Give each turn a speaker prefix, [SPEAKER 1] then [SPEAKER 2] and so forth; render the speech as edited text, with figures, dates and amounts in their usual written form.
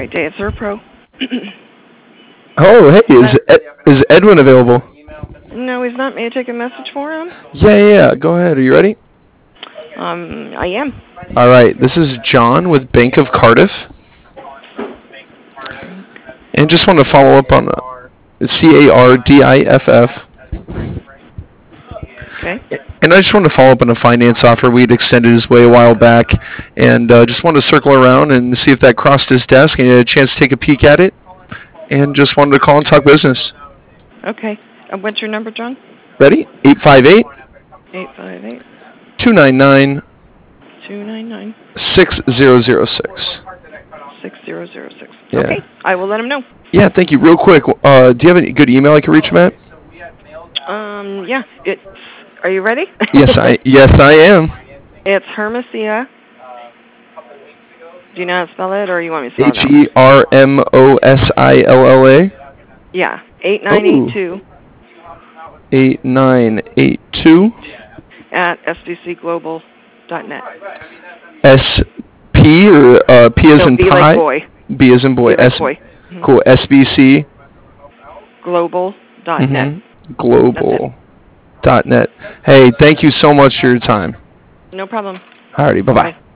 [SPEAKER 1] great day at Serpro.
[SPEAKER 2] Oh, hey, is Edwin available?
[SPEAKER 1] No, he's not. May I take a message for him?
[SPEAKER 2] Yeah. Go ahead. Are you ready?
[SPEAKER 1] I am.
[SPEAKER 2] All right. This is John with Bank of Cardiff, and just want to follow up on CARDIFF.
[SPEAKER 1] Okay.
[SPEAKER 2] And I just wanted to follow up on a finance offer we'd extended his way a while back, and just wanted to circle around and see if that crossed his desk and he had a chance to take a peek at it, and just wanted to call and talk business.
[SPEAKER 1] Okay. What's your number, John?
[SPEAKER 2] Ready? 858
[SPEAKER 1] 858
[SPEAKER 2] 299
[SPEAKER 1] 299
[SPEAKER 2] 6006.
[SPEAKER 1] 6006.
[SPEAKER 2] Yeah.
[SPEAKER 1] Okay. I will let him know.
[SPEAKER 2] Yeah, thank you. Real quick, do you have a good email I can reach him at?
[SPEAKER 1] Yeah. Are you ready?
[SPEAKER 2] Yes, I am.
[SPEAKER 1] It's Hermosia. Do you know how to spell it, or you want me to spell it?
[SPEAKER 2] HERMOSILLA.
[SPEAKER 1] Yeah. 8982.
[SPEAKER 2] 8982.
[SPEAKER 1] At sbcglobal.net.
[SPEAKER 2] SP or P as in
[SPEAKER 1] B
[SPEAKER 2] pie?
[SPEAKER 1] like boy.
[SPEAKER 2] B as in boy.
[SPEAKER 1] B like boy. Mm-hmm.
[SPEAKER 2] Cool. SBC.
[SPEAKER 1] Global.net.
[SPEAKER 2] Mm-hmm. Global.net. Hey, thank you so much for your time.
[SPEAKER 1] No problem.
[SPEAKER 2] Alrighty, bye-bye.